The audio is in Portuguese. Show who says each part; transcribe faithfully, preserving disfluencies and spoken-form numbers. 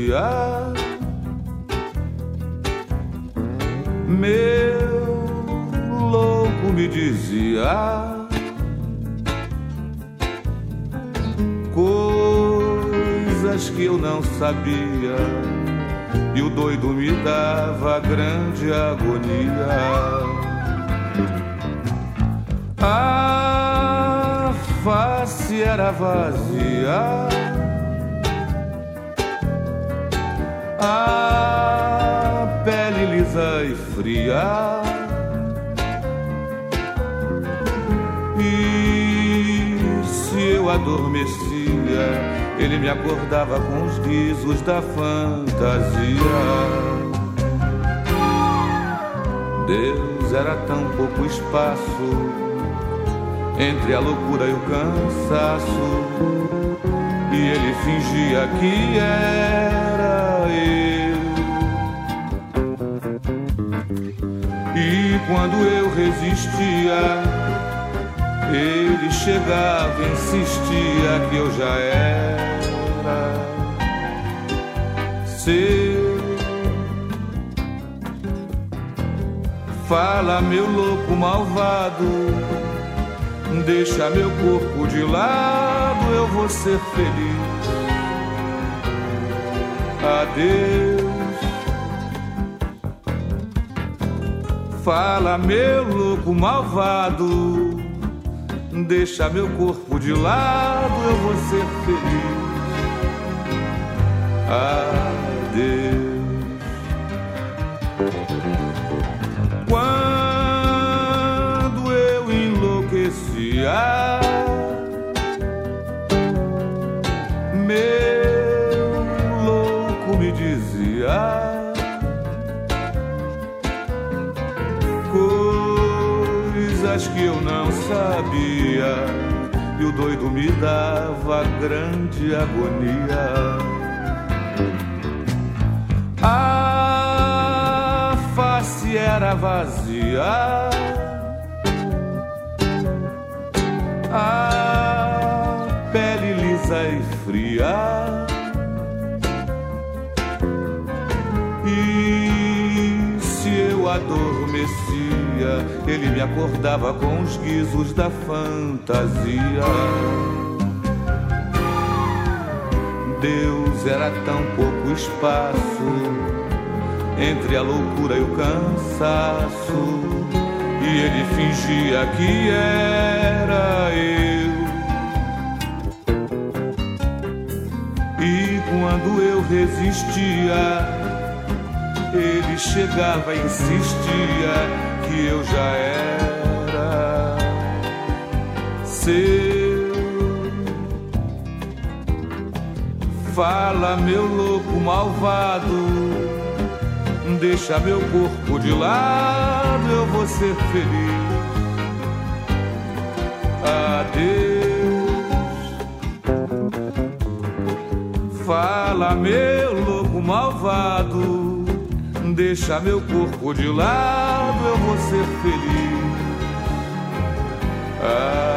Speaker 1: dizia: meu louco me dizia coisas que eu não sabia, e o doido me dava grande agonia. A face era vazia, a pele lisa e fria, e se eu adormecia, ele me acordava com os risos da fantasia. Deus, era tão pouco espaço entre a loucura e o cansaço, e ele fingia que era eu. E quando eu resistia, ele chegava e insistia que eu já era seu. Fala, meu louco malvado, deixa meu corpo de lado, eu vou ser feliz. Adeus. Fala, meu louco malvado, deixa meu corpo de lado, eu vou ser feliz. Adeus. Quando eu enlouquecia, meu louco me dizia coisas que eu não sabia, e o doido me dava grande agonia. A face era vazia, a pele lisa e fria, e se eu adormecia, ele me acordava com os guizos da fantasia. Deus, era tão pouco espaço entre a loucura e o cansaço, e ele fingia que era eu. E quando eu resistia, ele chegava e insistia que eu já era seu. Fala, meu louco malvado, deixa meu corpo de lado, eu vou ser feliz. Adeus. Fala, meu louco malvado, deixa meu corpo de lado, eu vou ser feliz. Adeus.